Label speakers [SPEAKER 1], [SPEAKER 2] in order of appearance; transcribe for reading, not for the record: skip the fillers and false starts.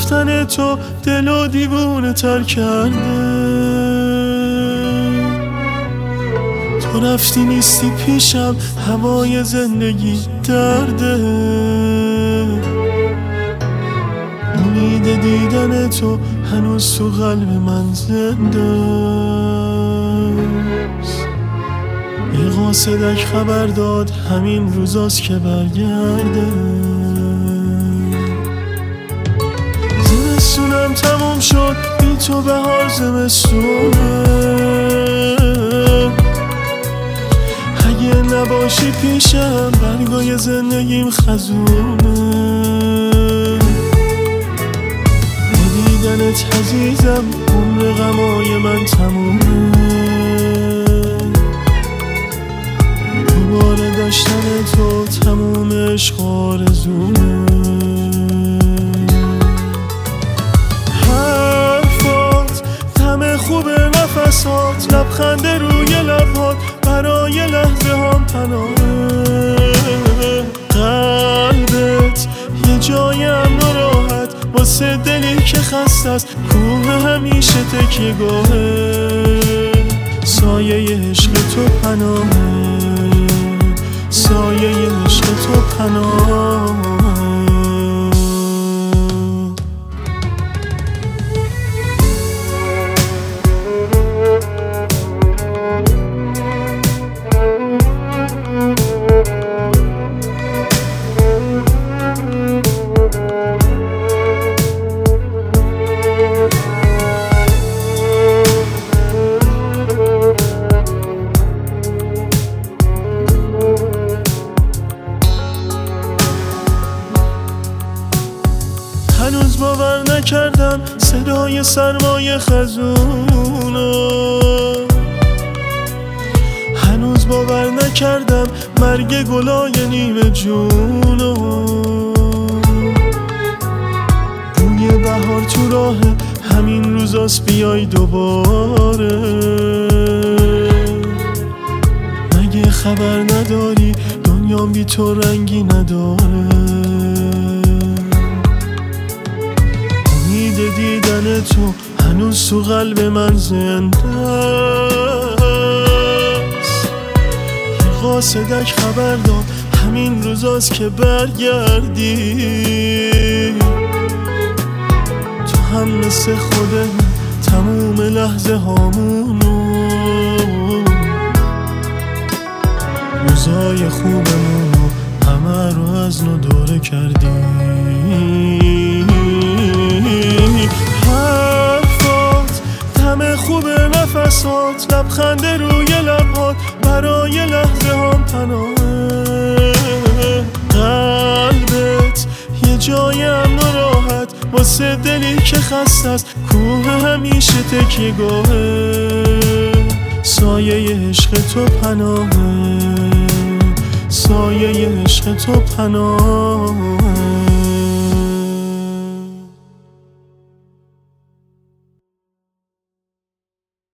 [SPEAKER 1] رفتن تو دلو دیوونه تر کرده. تو رفتی نیستی پیشم، هوای زندگی درده. امید دیدن تو هنوز تو قلب من زنده است. ای قاصدک خبر داد همین روزاست که برگرده. زمستونم تموم شد بی تو، بهار زمستونه. اگه نباشی پیشم برگای زندگیم خزونه. دیدنت عزیزم عمر غمای من تمومه. دوباره داشتن تو تموم عشق آرزومه. حرفات دم خوب نفسات، لبخند روی لبات برای لحظه هم پناهه. قلبت یه جای امن و راحت واسه دلی که خسته است، کوه همیشه تکیه‌گاهه. سایه عشق تو پناهه، سایه عشق تو پناهه. هنوز باور نکردم صدای سرمای خزونو. هنوز باور نکردم مرگ گلای نیمه جونو. بوی بهار تو راه همین روزاست، بیای دوباره. مگه خبر نداری دنیام بی تو رنگی نداره. دیدن تو هنوز تو قلب من زنده است. یه قاصدک خبر داد همین روزاست که برگردی. تو هم مثل خودت تموم لحظه هامونو، روزای خوبمونو همه رو از نو دوره کردی. حرفات دم خوب نفسات، لبخند روی لبات برای لحظه هم پناهه. قلبت یه جای امن و راحت واسه دلی که خسته است، کوه همیشه تکیه‌گاهه. سایه عشق تو پناهه، سایه عشق تو پناهه.